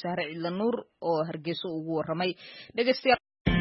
Sahre Ciidla Nuur oo Hargeysa ugu waramay dhageystayaal.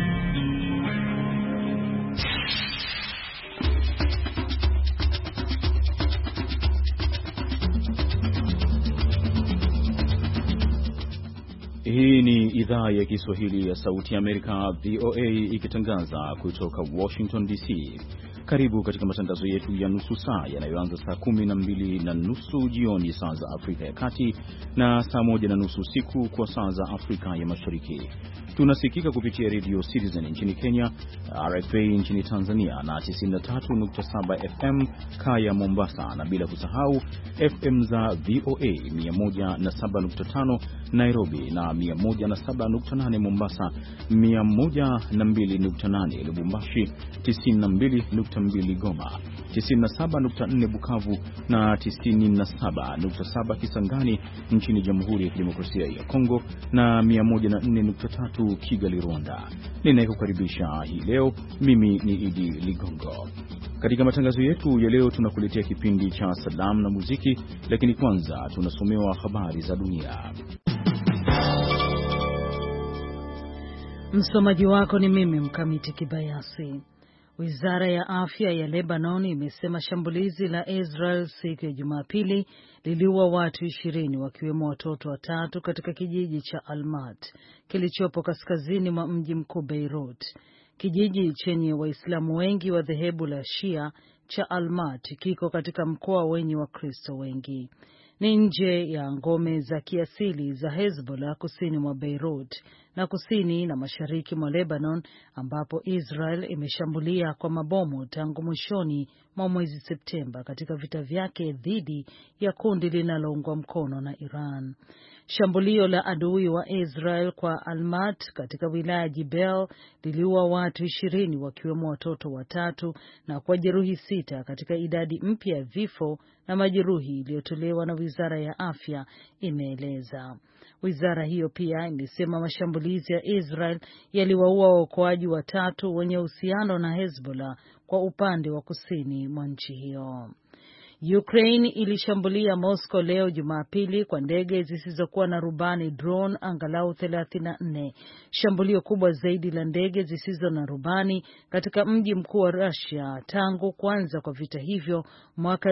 Hii ni idhaa ya Kiswahili ya Sauti ya Amerika, VOA, ikitangaza kutoka Washington DC. Karibu katika matangazo yetu ya nusu saa yanayoanza saa 12:30 jioni saa za Afrika ya Kati na saa 1:30 usiku kwa saa za Afrika ya Mashariki. Tunasikika kupitia Radio Citizen nchini Kenya, RFA nchini Tanzania na 93.7 FM Kaya Mombasa, na bila kusahau FM za VOA 107.5 Nairobi na 107.8 Mombasa, 102.8 Lubumbashi, 92.2 Goma, 97.4 Bukavu na 97.7 Kisangani nchini Jamhuri ya Kidemokrasia ya Kongo na 104.3 Kigali, Rwanda. Ninayekukaribisha hii leo mimi ni Idi Ligongo. Katika matangazo yetu ya leo tunakuletea kipindi cha salamu na muziki, lakini kwanza tunasomewa habari za dunia. Msomaji wako ni mimi Mkamiti Kibayasi. Wizara ya afya ya Lebanon imesema shambulizi la Israel siku ya Jumapili liliua watu 20 wakiwemo watoto 3 katika kijiji cha Almat kilichopo kaskazini mwa mji mkuu Beirut. Kijiji chenye Waislamu wengi wa dhehebu la Shia cha Almat kiko katika mkoa wenye Wakristo wengi. Ni nje ya ngome za kiasili za Hezbollah kusini mwa Beirut na kusini na mashariki mwa Lebanon, ambapo Israel imeshambulia kwa mabomu tangu mwishoni mwa mwezi Septemba katika vita vyake dhidi ya kundi linaloungwa mkono na Iran. Shambulio la adui wa Israel kwa Almat katika wilaya Jibel liliua watu 20 wakiwemo watoto 3 na kujeruhi 6 katika idadi mpya ya vifo na majeruhi iliyotolewa na Wizara ya Afya imeeleza. Wizara hiyo pia imesema mashambulizi ya Israel yaliwaua waokoaji 3 wenye uhusiano na Hezbollah kwa upande wa kusini mwa nchi hiyo. Ukraine ilishambulia Moscow leo Jumapili kwa ndege zisizokuwa na rubani drone angalau 34, shambulio kubwa zaidi la ndege zisizo na rubani katika mji mkuu wa Russia tangu kuanza kwa vita hivyo mwaka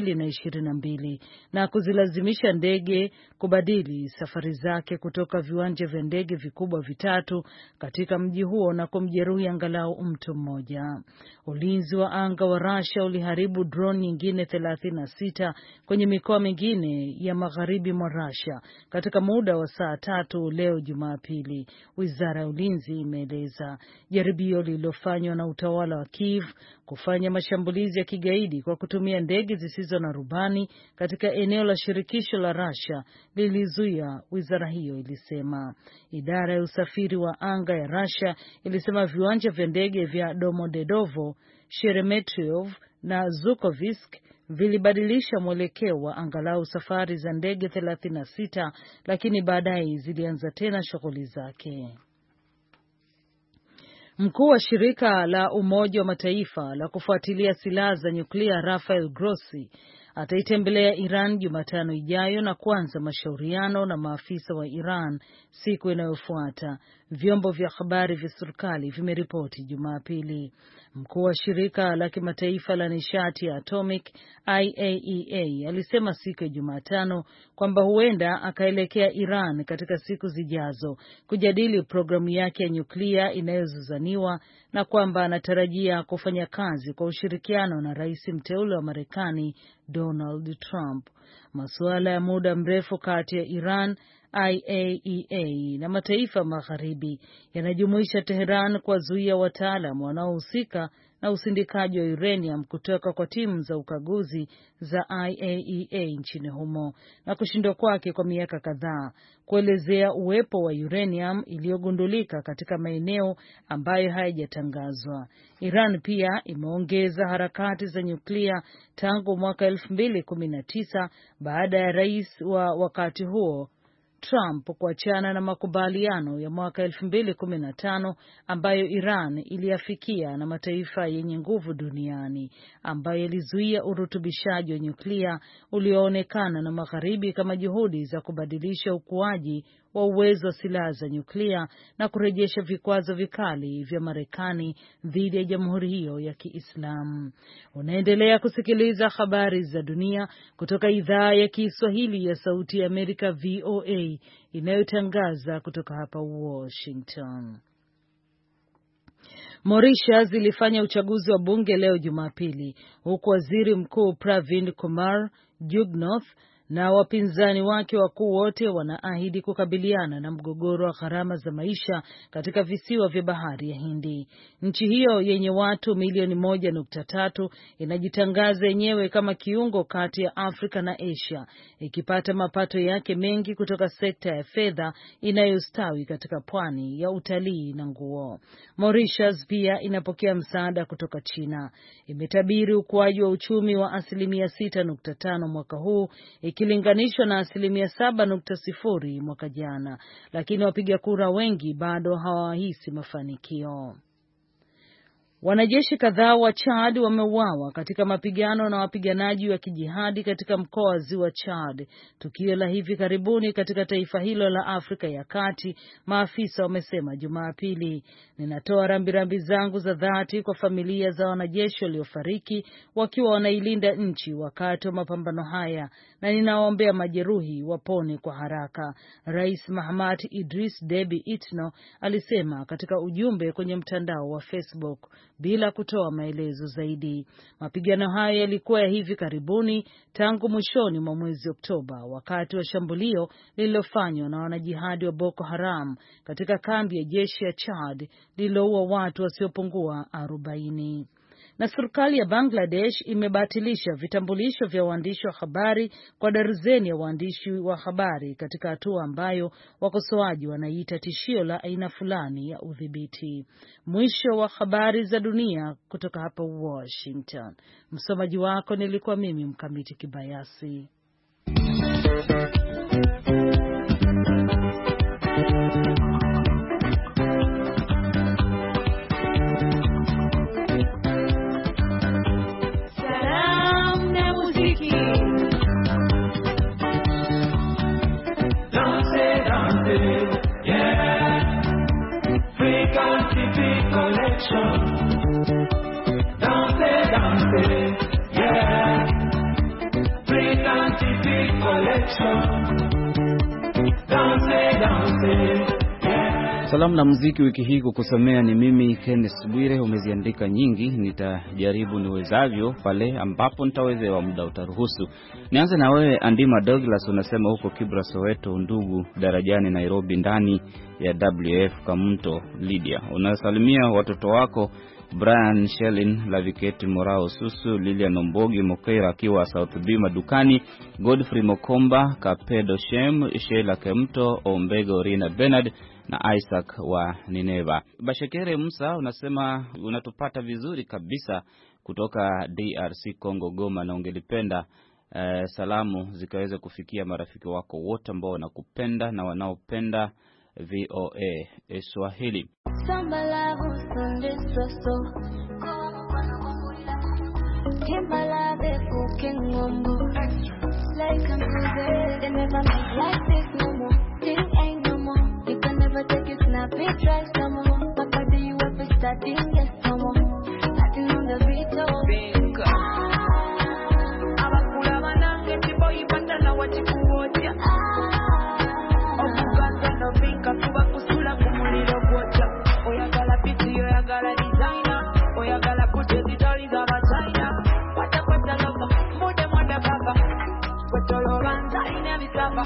2022, na kuzilazimisha ndege kubadili safari zake kutoka viwanja vya ndege vikubwa 3 katika mji huo na kumjeruhi angalau mtu mmoja. Ulinzi wa anga wa Russia uliharibu drone nyingine 36 kwenye mikoa mingine ya magharibi mwa Russia katika muda wa saa 3 leo Jumapili, Wizara ya Ulinzi imeeleza. Jaribio lililofanywa na utawala wa Kiev kufanya mashambulizi ya kigaidi kwa kutumia ndege zisizo na rubani katika eneo la shirikisho la Russia lilizuia, wizara hiyo ilisema. Idara ya usafiri wa anga ya Russia ilisema viwanja vya ndege vya Domodedovo, Sheremetyevo na Zhukovsk vilibadilisha mwelekeo wa angalau safari za ndege 36, lakini baadaye zilianza tena shughuli zake. Mkuu wa shirika la Umoja wa Mataifa la kufuatilia silaha za nyuklia Rafael Grossi ataitembelea Iran Jumatano ijayo na kuanza mashauriano na maafisa wa Iran siku inayofuata, vyombo vya habari vya serikali vimeripoti Jumapili. Mkuu wa shirika la kimataifa la nishati ya atomic IAEA alisema siku ya Jumatano kwamba huenda akaelekea Iran katika siku zijazo kujadili programu yake ya nyuklia inayozozaniwa na kwamba anatarajia kufanya kazi kwa ushirikiano na rais mteule wa Marekani Donald Trump. Masuala ya muda mrefu kati ya Iran, IAEA na mataifa magharibi yanajumuisha Tehran kuwazuia wataalamu wanaohusika na usindikaji wa uranium kutoka kwa timu za ukaguzi za IAEA nchini humo, na kushindwa kwake kwa miaka kadhaa kuelezea uwepo wa uranium iliyogundulika katika maeneo ambayo hayajatangazwa. Iran pia imeongeza harakati za nyuklia tangu mwaka 2019 baada ya rais wa wakati huo Trump kuachana na makubaliano ya mwaka 2015 ambayo Iran iliafikia na mataifa yenye nguvu duniani, ambayo ilizuia urutubishaji wa nyuklia ulioonekana na magharibi kama juhudi za kubadilisha ukuaji wa uwezo wa silaha za nyuklia na kurejesha vikwazo vikali vya Marekani dhidi ya jamhuri hiyo ya Kiislamu. Unaendelea kusikiliza habari za dunia kutoka idhaa ya Kiswahili ya Sauti ya Amerika VOA inayotangaza kutoka hapa Washington. Mauritius ilifanya uchaguzi wa bunge leo Jumapili, huku waziri mkuu Pravind Kumar Jugnauth na wapinzani wake wakuu wote wanaahidi kukabiliana na mgogoro wa gharama za maisha katika visiwa vya bahari ya Hindi. Nchi hiyo yenye watu milioni 1.3 inajitangaza yenyewe kama kiungo kati ya Afrika na Asia, ikipata mapato yake mengi kutoka sekta ya fedha inayostawi katika pwani ya utalii na nguo. Mauritius pia inapokea msaada kutoka China. Imetabiri ukuaji wa uchumi wa 6.5 mwaka huu ikilinganishwa na 7.0 mwaka jana, lakini wapiga kura wengi bado hawahisi mafanikio. Wanajeshi kadhaa wa Chad wameuawa katika mapigano na wapiganaji wa kijihadi katika mkoa wa Ziwa Chad, tukio la hivi karibuni katika taifa hilo la Afrika ya Kati, maafisa wamesema Jumapili. Ninatoa rambirambi zangu za dhati kwa familia za wanajeshi waliofariki wakiwa wanailinda nchi wakati wa mapambano haya, na ninawaombea majeruhi wapone kwa haraka, Rais Mahamat Idris Deby Itno alisema katika ujumbe kwenye mtandao wa Facebook bila kutoa maelezo zaidi. Mapigano hayo yalikuwa ya hivi karibuni tangu mwishoni mwa mwezi Oktoba wakati wa shambulio lililofanywa na wanajihadi wa Boko Haram katika kambi ya jeshi ya Chad lililoua watu wasiopungua 40. Na serikali ya Bangladesh imebatilisha vitambulisho vya waandishi wa habari kwa darzeni ya waandishi wa habari katika hatua ambayo wakosoaji wanaiita tishio la aina fulani ya udhibiti. Mwisho wa habari za dunia kutoka hapa Washington. Msomaji wako nilikuwa mimi Mkamiti Kibayasi. Salamu na muziki wiki hii kukusomea ni mimi Kenneth Bwire. Umeziandika nyingi, nitajaribu niwezavyo pale ambapo nitawezewa, muda utaruhusu. Nianze na wewe Andima Douglas, unasema huko Kibra Soweto, ndugu darajani Nairobi, ndani ya WF Kamunto Lydia. Unasalimia watoto wako Brian Shelin, Laviketi Morao Susu, Lilian Ombogi Mokeira akiwa South Bima Dukani, Godfrey Mokomba, Kapedo Shem, Sheila Kemto, Ombega Orina Bernard na Isaac wa Nineva. Bashekere Musa unasema unatupata vizuri kabisa kutoka DRC Congo Goma, na ungelipenda salamu zikaweze kufikia marafiki wako wote ambao wanakupenda na wanaopenda VOA Swahili. Take it snap it try some more. Papa do you ever starting yes some more. Starting on the beat oh bingo. Abakula banange tipo ipata na wachikuoja. Okuganza no binka kuba kusula kumuliro gwocha. Oyagala piti oyagala designer. Oyagala budget itali za China. Pata kwata loka mude baba. Kotolo banza ina bisaba.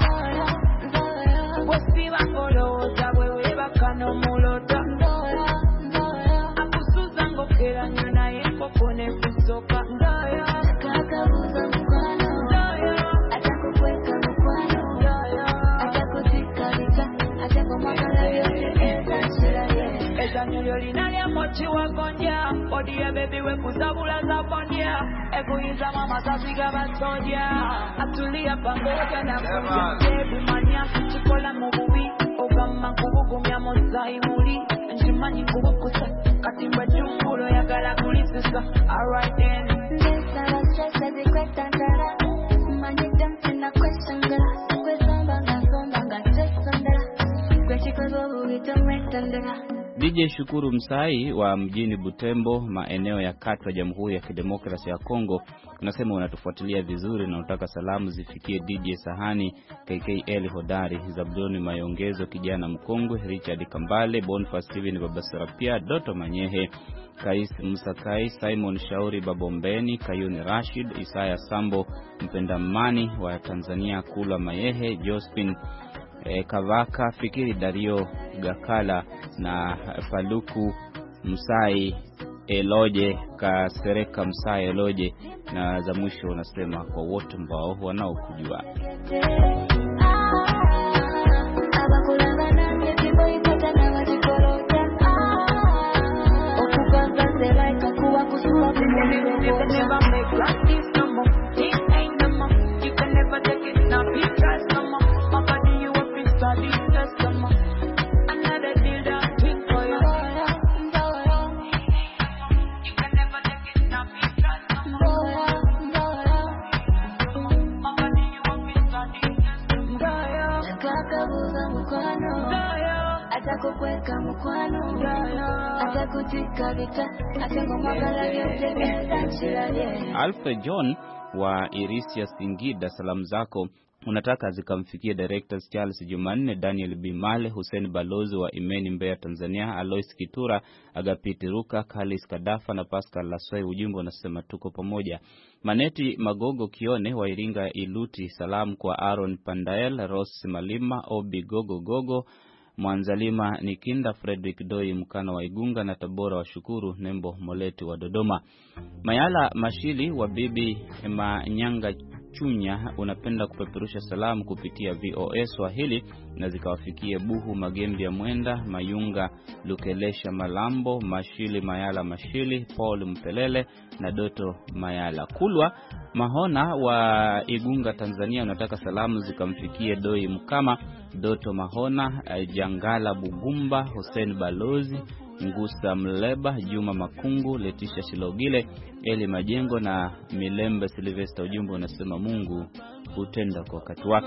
Wasi bangolo zawe bakano mulota. Akusuza ngokera nyana yeko kone kusoka. Kakabuza mkwano. Atakukweka mkwano. Atakuzikalika. Atakumwakala yote. Eza nyulio linalya mochi wakonja. Odiye baby we kuzabula za pondia. Ekuiza mama zafiga basoja. Atulia pamoja na kunja. Baby mania chikola mubuwi. Ogama kubugumya mozaimuli. Njimanyi kubukusa. Katimba chungulo ya gala kulisisa. Alright then. Nesa la stress ezi kweta ndara. Mani dancing na question gara. Kwe somba nga tesondara. DJ Shukuru Msai wa mjini Butembo, maeneo ya kati ya Jamhuri ya Kidemokrasia ya Kongo, unasema unatufuatilia vizuri na unataka salamu zifikie DJ Sahani, KKL Hodari, Zabdoni Mayongezo, kijana mkongwe, Richard Kambale, Boniface Steven Babasarapia, Doto Manyehe, Kais Musakai, Simon Shauri Babombeni, Kayuni Rashid, Isaya Sambo, Mpendamani wa Tanzania, Kula Mayehe, Jospin Kavaka, Fikiri Dario Gakala na Faluku Msai Eloje, Kasereka Msai Eloje, na za mwisho unasema kwa wote ambao wanaokujua. Alfred John wa Irisia Singida, salamu zako unataka zikamfikie Directors Charles Jumanne, Daniel Bimale, Hussein Balozi wa Imeni Mbeya Tanzania, Alois Kitura, Agapiti Ruka, Kalis Kadafa na Pascal Laswai. Ujumbe unasema tuko pamoja. Maneti Magogo Kione wa Iringa Iluti, salamu kwa Aaron Pandael, Ross Malima, Obi Gogo Gogo, Mwanzalima Nikinda, Frederick Doi Mkano wa Igunga na Tabora wa Shukuru, Nembo Moleti wa Dodoma. Mayala Mashili wa Bibi Manyanga Chunya, unapenda kupeperusha salamu kupitia VOA Swahili na zikawafikie Buhu Magembi ya Mwenda, Mayunga Lukelesha Malambo, Mashili Mayala Mashili, Paul Mpelele na Doto Mayala. Kulwa Mahona wa Igunga Tanzania, unataka salamu zikamfikie Doi Mkama, Doto Mahona, Jangala Bugumba, Hussein Balozi, Ngusa Mleba, Juma Makungu, Letisha Shilogile, Eli Majengo na Milembe Silvester. Ujumbe unasema Mungu hutenda kwa wakati wake.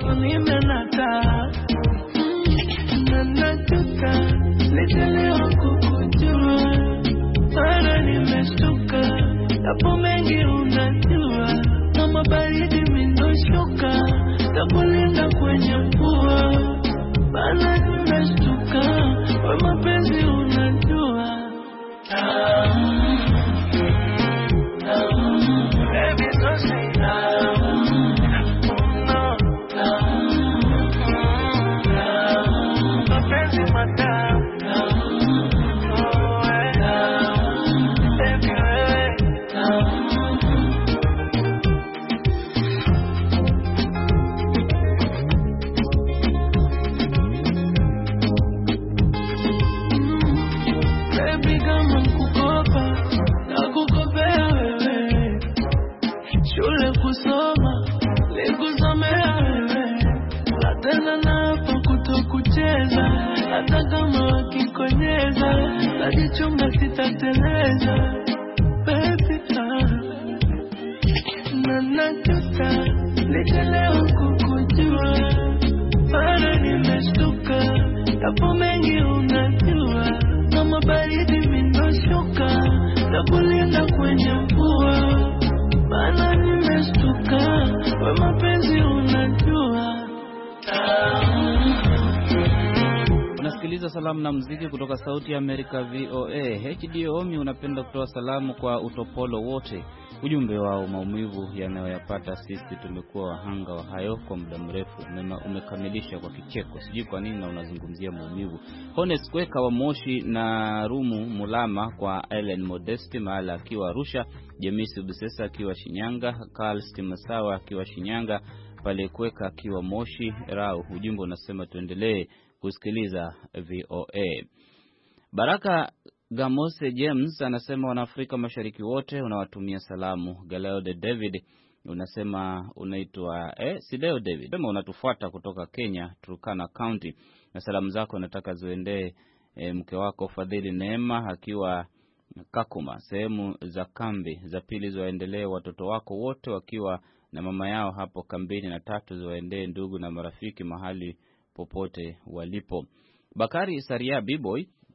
Salamu na muziki kutoka Sauti ya Amerika VOA. HD Omi unapenda kutoa salamu kwa utopolo wote. Ujumbe wao, maumivu yanayoyapata sisi tumekuwa wahanga wa hayo kwa muda mrefu. Umekamilisha kwa kicheko. Sijui kwa nini na unazungumzia maumivu. Honest Kweka wa Moshi na Rumu Mulama kwa Ellen Modesti Mahala akiwa Arusha, Jemisi Busesa akiwa Shinyanga, Carl Stimasawa akiwa Shinyanga, Pale Kweka akiwa Moshi Rau. Ujumbe unasema tuendelee kusikiliza VOA. Baraka Gamose James anasema Wanaafrika Mashariki wote unawatumia salamu. Galeo de David unasema unaitwa Sideo David, kama unatufuata kutoka Kenya, Turkana County, na salamu zako nataka ziendee mke wako Fadhili Neema akiwa Kakuma, sehemu za kambi za pili ziwaendelee watoto wako wote wakiwa na mama yao hapo kambini, na tatu ziwaendee ndugu na marafiki mahali popote walipo. Bakari Saria Biboy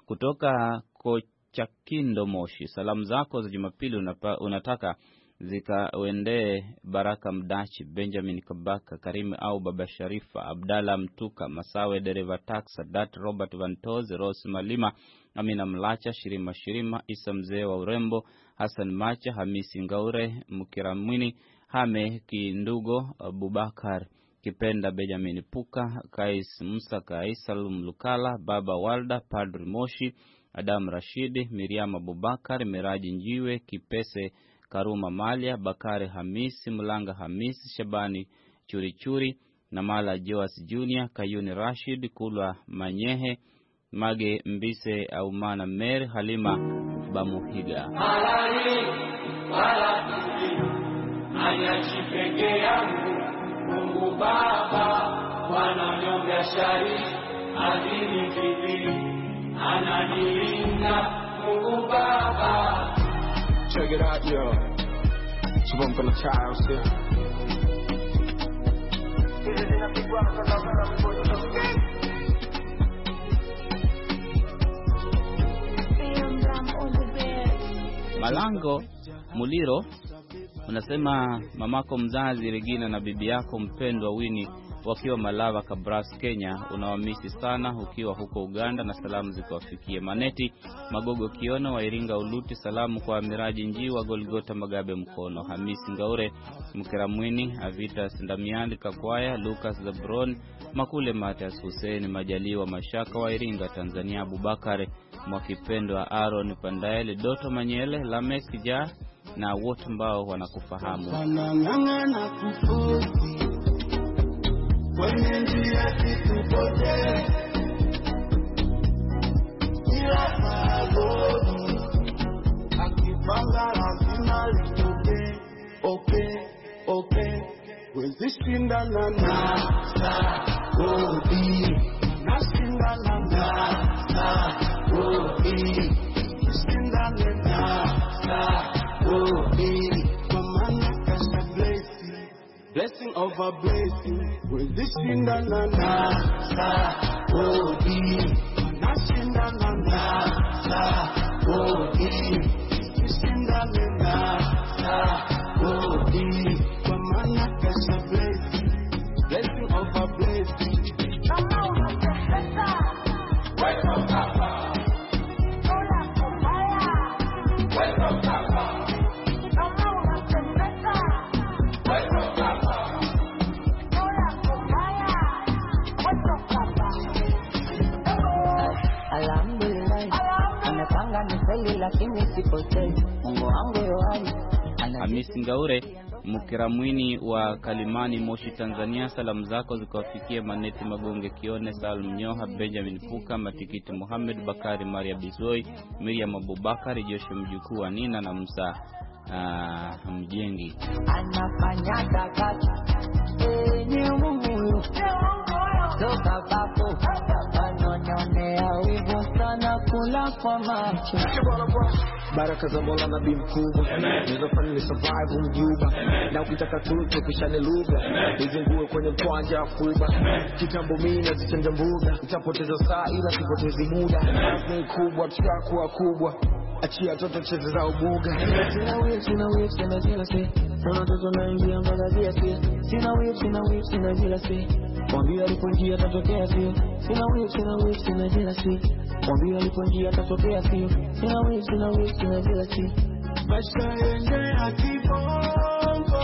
kutoka Kochakindo Moshi. Salamu zako za Jumapili unataka zikawendee Baraka Mdachi, Benjamin Kabaka, Karimi au Baba Sharifa, Abdalla Mtuka, Masawe Dereva Taxa, Dat Robert Vantoze, Rose Malima, Amina Mlacha, Shirima, Isa Mzee wa Urembo, Hassan Macha, Hamisi Ngaure, Mukiramwini, Hame Kindugo, Abubakar Kipenda, Benjamin Puka, Kais Musa, Salum Lukala, Baba Walda, Padri Moshi, Adam Rashidi, Miriam Abubakar, Miraji Njiwe, Kipese Karuma Malia, Bakari Hamisi, Mulanga Hamisi, Shabani Churichuri, Namala Joas Junior, Kayuni Rashid, Kulwa Manyehe, Mage Mbise, Aumana Mer, Halima Bamuhiga. Halali wala kisi, anyachipeke yangu, Mungu Baba, wananyonga shari, adini vipi, ananilinda, Mungu Baba. Check it out, yo. Subong ko na child still. Malango Muliro unasema mamako mzazi Regina na bibi yako mpendwa Winnie wakiwa Malava Kabras Kenya, unawamisi sana ukiwa huko Uganda, na salamu zikawafikie Maneti Magogo Kiona wa Iringa Uluti, salamu kwa Miraji Njiwa, Golgota Magabe Mkono, Hamisi Ngaure, Mkiramwini, Avita Sindamiandi Kakwaya, Lucas Zabron, Makule Matias Hussein Majaliwa Mashaka wa Iringa Tanzania, Abubakar Mwakipendwa, Aaron Pandaeli, Doto Manyele, Lamek Ja na wote ambao wanakufahamu. Wanang'ang'ana kufuzi kwenye njia kitupote, kila magodi akipanga lazima litoke. Okay, wezi shindana na sagodi, nashindana na sagodi, shindane na sagodi, kwa maana kasha blessing over blessing, wezi shindana na sagodi, nashindana na sagodi, shindane na sagodi, kwa maana kasha blessing over blessing. Hamisi Ngaure Mukiramwini wa Kalimani Moshi Tanzania, salamu zako zikawafikia Maneti Magonge Kione, Salum Nyoha, Benjamin Puka, Matikiti Muhammad, Bakari Maria Bizoi, Miriam Abubakar, Joshua mjukuu wa Nina na Musa Mjengi. Anafanya kakati ni Mungu toka bako anonyonea wivu sana kula kwa macho. Baraka za Mola nabii mkubwa, nilizofanya ni survive mjuba, na ukitaka tuto kisha ni lugha, nizingue kwenye mkwanja kuba, kitambo mimi na zichanja mbuga, nitapoteza saa ila sipotezi muda, ni kubwa tutakuwa kubwa, achia toto cheze za ubuga. Sina wewe sina jela si, sana toto naingia mpaka zia si, sina wewe sina jela si, mwambie alipoingia tatokea si, sina wewe sina jela si, mwambie alipoingia tatokea si, sina wewe sina jela si. Maisha yenye ya kibongo,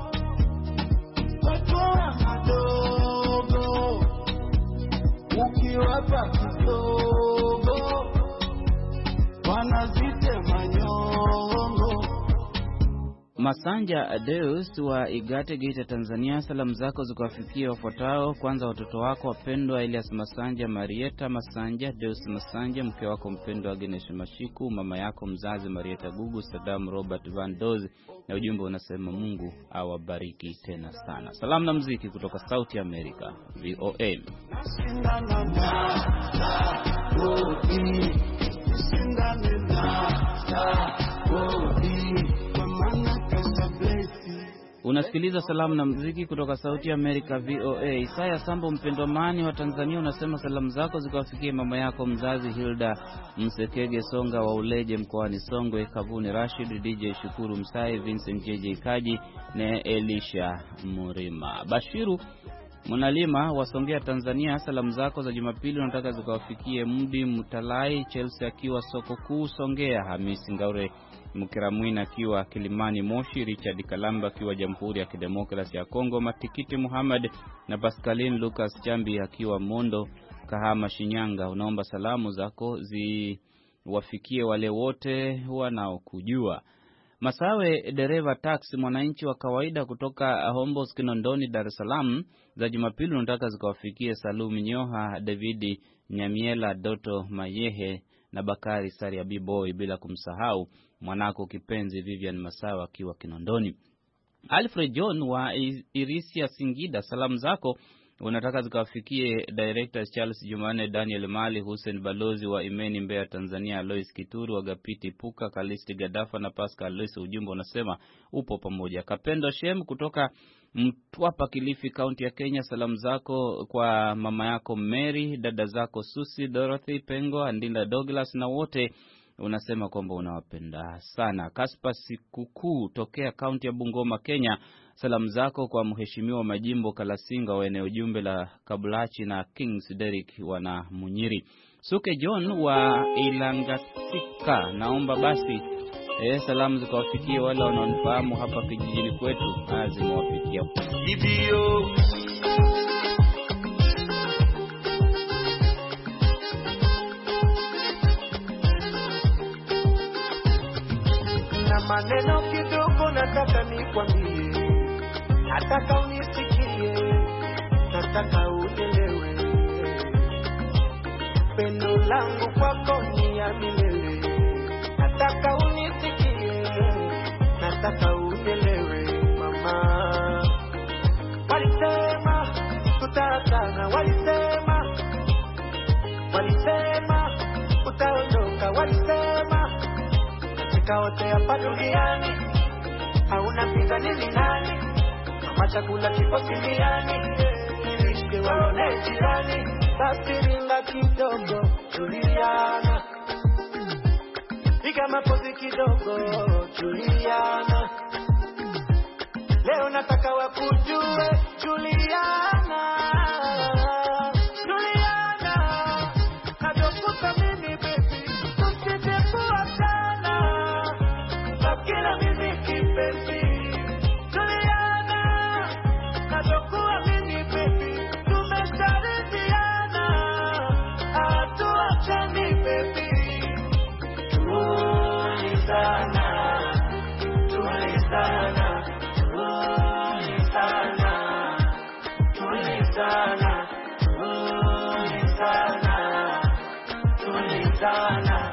watoa madogo, ukiwapa kidogo wanazite manyongo. Masanja Adeus wa Igate Geita Tanzania, salamu zako zikawafikia wafuatao. Kwanza watoto wako wapendwa Elias Masanja, Marieta Masanja, Deus Masanja, mke wako mpendwa Agnes Mashiku, mama yako mzazi Marieta Gugu, Saddam Robert Van Doz, na ujumbe unasema Mungu awabariki tena sana. Salamu na muziki kutoka Sauti America VOA. Unasikiliza salamu na muziki kutoka Sauti ya Amerika VOA. Isaya Sambo Mpendwamani wa Tanzania unasema salamu zako zikawafikie mama yako mzazi Hilda Msekege Songa wa Uleje mkoani Songwe, Kavuni Rashid, DJ Shukuru Msai, Vincent JJ Kaji na Elisha Murima. Bashiru Mwanalima wasongea Tanzania, salamu zako za Jumapili unataka zikawafikie Mudi Mutalai Chelsea akiwa soko kuu Songea, Hamisi Ngaure Mkiramwina akiwa Kilimani Moshi, Richard Kalamba akiwa Jamhuri ya Kidemokrasia ya Kongo, Matikiti Muhammad na Pascaline Lucas Chambi akiwa Mondo Kahama Shinyanga. Unaomba salamu zako ziwafikie wale wote wanaokujua. Masawe dereva taxi mwananchi wa kawaida kutoka Hombos Kinondoni Dar es Salaam, za Jumapili unataka zikawafikie Salum Nyoha, David Nyamiela, Doto Mayehe na Bakari Saria B-Boy, bila kumsahau mwanako kipenzi Vivian Masawe akiwa Kinondoni. Alfred John wa Irisia Singida, salamu zako unataka zikawafikie Director Charles Jumane, Daniel Mali, Hussein Balozi wa Imeni Mbeya Tanzania, Lois Kituru, Agapiti Puka, Kalisti Gadafa na Pascal Lois. Ujumbe unasema upo pamoja. Kapendo Shem kutoka Mtwapa Kilifi County ya Kenya, salamu zako kwa mama yako Mary, dada zako Susi, Dorothy, Pengo, Andinda Douglas na wote unasema kwamba unawapenda sana. Kaspa Sikukuu tokea County ya Bungoma Kenya, salamu zako kwa mheshimiwa Majimbo Kalasinga wa eneo jumbe la Kabulachi na Kings Derrick wana Munyiri. Suke John wa Ilangasika, naomba basi salamu zikawafikie wale wanaonifahamu hapa kijijini kwetu, zimewafikia. Ibio na maneno kidogo nataka nikwambie, nataka unisikie, nataka uelewe, pendo langu kwako ni ya milele. Nataka unisikie, nataka uelewe mama. Walisema tutaachana, walisema utaondoka, walisema katika wote hapa duniani hauna mpinzani ni nani, mama chakula kipo kimiani, nilishike waone jirani. Basi ringa kidogo, Juliana, piga mapozi kidogo, Juliana, leo nataka wakujue Juliana. Najokuta mimi baby, usijekuwa sana kila mimi kipenzi Juliana. Najokuwa mimi baby, tumesharidiana, hatuachani baby. Tulizana, tulizana, tulizana, tulizana, tulizana, tulizana,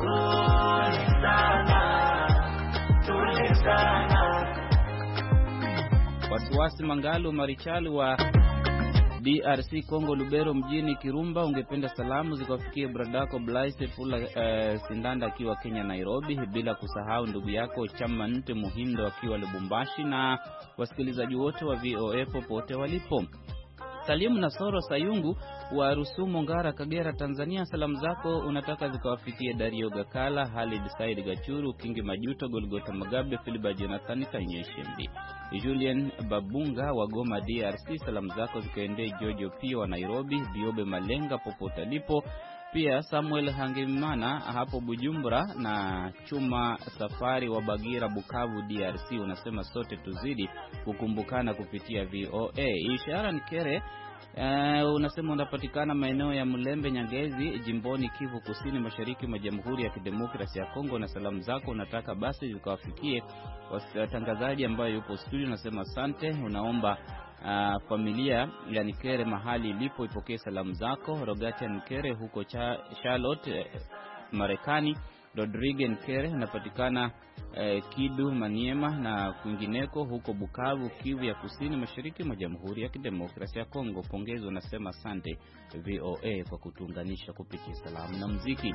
tulizana. Wasiwasi Mangalu Marichalu wa DRC Kongo Lubero mjini Kirumba, ungependa salamu zikawafikie bradako Blaise Fula Sindanda akiwa Kenya Nairobi, bila kusahau ndugu yako Chama Nte Muhindo akiwa Lubumbashi na wasikilizaji wote wa VOA popote walipo. Salimu Nasoro Sayungu wa Rusumo Ngara Kagera Tanzania, salamu zako unataka zikawafikie Dario Gakala, Halid Said Gachuru, Kingi Majuto, Golgota Magabe, Filiba Jonathan Kanyeshembi, Julian Babunga wa Goma DRC, salamu zako zikaendee Jojo Pio wa Nairobi, Diobe Malenga popote alipo, pia Samuel Hangimana hapo Bujumbura na Chuma Safari wa Bagira Bukavu DRC. Unasema sote tuzidi kukumbukana kupitia VOA. Ishara Nikere unasema unapatikana maeneo ya Mlembe Nyangezi, jimboni Kivu Kusini mashariki mwa Jamhuri ya Kidemokrasia ya Kongo, na salamu zako unataka basi zikawafikie watangazaji ambayo yupo studio. Unasema asante, unaomba familia ya Nikere mahali ilipo ipokee salamu zako. Rogatia Nikere huko Charlotte Marekani, Rodrigue Nkere anapatikana Kidu Maniema na kwingineko huko Bukavu, Kivu ya Kusini mashariki mwa Jamhuri ya Kidemokrasia ya Kongo. Pongezi, unasema asante VOA kwa kutuunganisha kupitia salamu na muziki.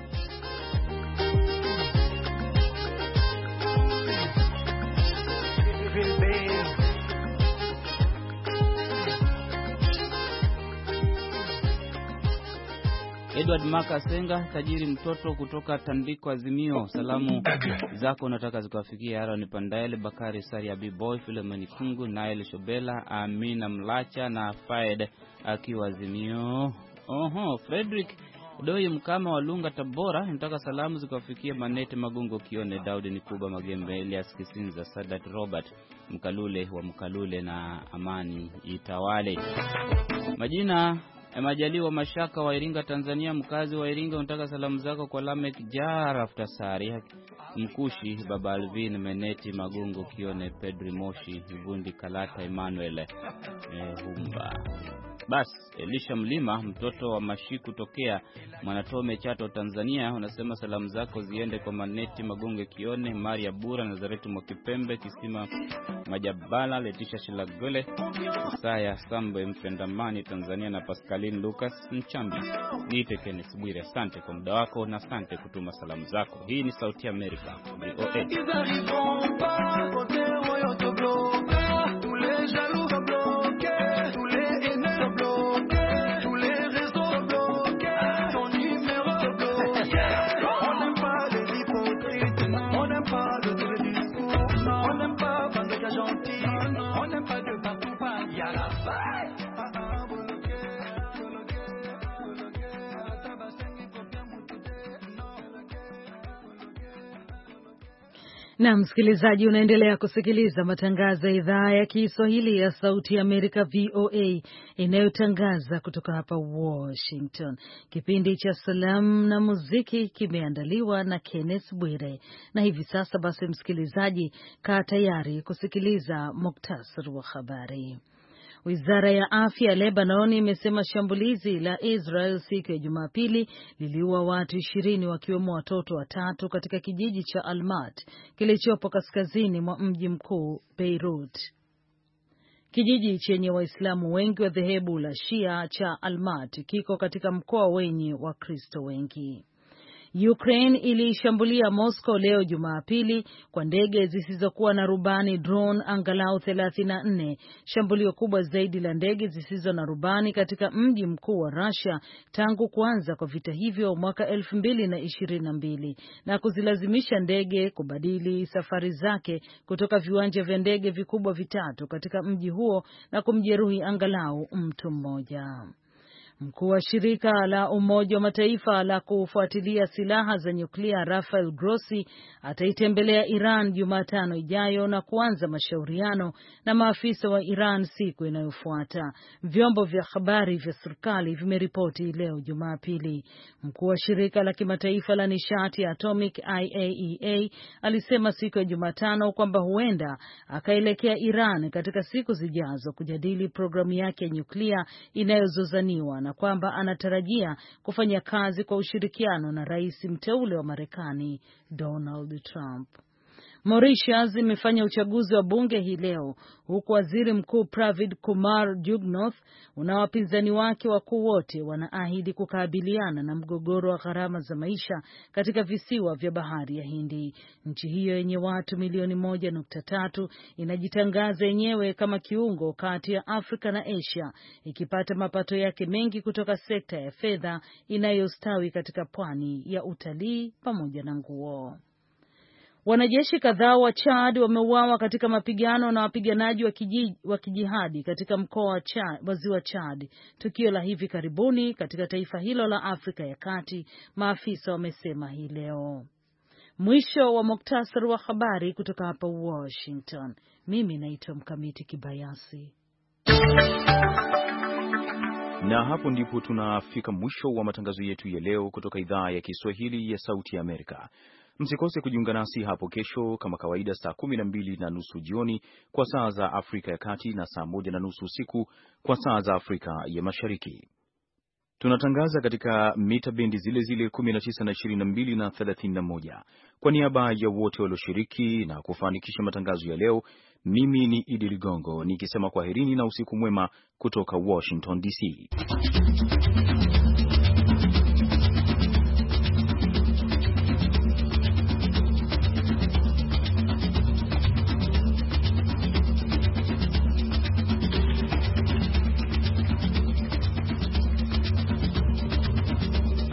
Edward Makasenga, tajiri mtoto kutoka Tandiko Azimio. Salamu zako nataka zikawafikia Aaron Pandaele, Bakari Sari, Abiboy, Philemon Kungu, Nael Shobela, Amina Mlacha na Faed akiwa Azimio. Frederick Doi Mkama Walunga Tabora, nataka salamu zikawafikia Manete Magungo Kione, Daudi Nikuba Magembe, Elias Kisinza, Sadat Robert Mkalule wa Mkalule na Amani Itawale. Majaliwa Mashaka wa Iringa Tanzania, mkazi wa Iringa, unataka salamu zako kwa Lamek Jaraf Tasari, Mkushi, Baba Alvin, Meneti Magungo Kione, Pedri Moshi, Vundi Kalata, Emmanuel Humba. Elisha Mlima, mtoto wa Mashiku tokea Mwanatome Chato Tanzania, unasema salamu zako ziende kwa Maneti Magungo Kione, Maria Bura, Nazareti Mwakipembe, Kisima Majabala, Letisha Shilagole, Isaya Sambe Mpendamani Tanzania na Pascaline Lucas Mchambi. Niite Kenneth Bwire, asante kwa muda wako na asante kutuma salamu zako. Hii ni Sauti Amerika, VOA. Na msikilizaji, unaendelea kusikiliza matangazo ya idhaa ya Kiswahili ya Sauti ya Amerika, VOA, inayotangaza kutoka hapa Washington. Kipindi cha salamu na muziki kimeandaliwa na Kenneth Bwire. Na hivi sasa basi, msikilizaji, kaa tayari kusikiliza muktasari wa habari. Wizara ya afya ya Lebanon imesema shambulizi la Israel siku ya Jumapili liliua watu 20 wakiwemo watoto 3 katika kijiji cha Almat kilichopo kaskazini mwa mji mkuu Beirut. Kijiji chenye Waislamu wengi wa dhehebu la Shia cha Almat kiko katika mkoa wenye Wakristo wengi. Ukraine ilishambulia Moscow leo Jumapili kwa ndege zisizokuwa na rubani drone angalau 34, shambulio kubwa zaidi la ndege zisizo na rubani katika mji mkuu wa Russia tangu kuanza kwa vita hivyo mwaka 2022, na kuzilazimisha ndege kubadili safari zake kutoka viwanja vya ndege vikubwa vitatu katika mji huo na kumjeruhi angalau mtu mmoja. Mkuu wa shirika la Umoja wa Mataifa la kufuatilia silaha za nyuklia Rafael Grossi ataitembelea Iran Jumatano ijayo na kuanza mashauriano na maafisa wa Iran siku inayofuata, vyombo vya habari vya serikali vimeripoti leo Jumapili. Mkuu wa shirika la kimataifa la nishati ya atomic IAEA alisema siku ya Jumatano kwamba huenda akaelekea Iran katika siku zijazo kujadili programu yake ya nyuklia inayozozaniwa, na kwamba anatarajia kufanya kazi kwa ushirikiano na rais mteule wa Marekani Donald Trump. Mauritius imefanya uchaguzi wa bunge hii leo, huku waziri mkuu Pravind Kumar Jugnauth na wapinzani wake wakuu wote wanaahidi kukabiliana na mgogoro wa gharama za maisha katika visiwa vya bahari ya Hindi. Nchi hiyo yenye watu milioni 1.3 inajitangaza yenyewe kama kiungo kati ya Afrika na Asia, ikipata mapato yake mengi kutoka sekta ya fedha inayostawi katika pwani ya utalii pamoja na nguo. Wanajeshi kadhaa wa Chad wameuawa katika mapigano na wapiganaji wa kijihadi katika mkoa wa Ziwa Chad, tukio la hivi karibuni katika taifa hilo la Afrika ya Kati, maafisa wamesema hii leo. Mwisho wa muktasari wa habari kutoka hapa Washington. Mimi naitwa Mkamiti Kibayasi. Na hapo ndipo tunafika mwisho wa matangazo yetu ya leo kutoka idhaa ya Kiswahili ya Sauti ya Amerika. Msikose kujiunga nasi hapo kesho kama kawaida saa 12:30 jioni kwa saa za Afrika ya Kati na saa 1:30 usiku kwa saa za Afrika ya Mashariki. Tunatangaza katika mita bendi zile zile 19 na 22 na 31. Kwa niaba ya wote walioshiriki na kufanikisha matangazo ya leo, mimi ni Idi Ligongo nikisema kwaherini na usiku mwema kutoka Washington DC.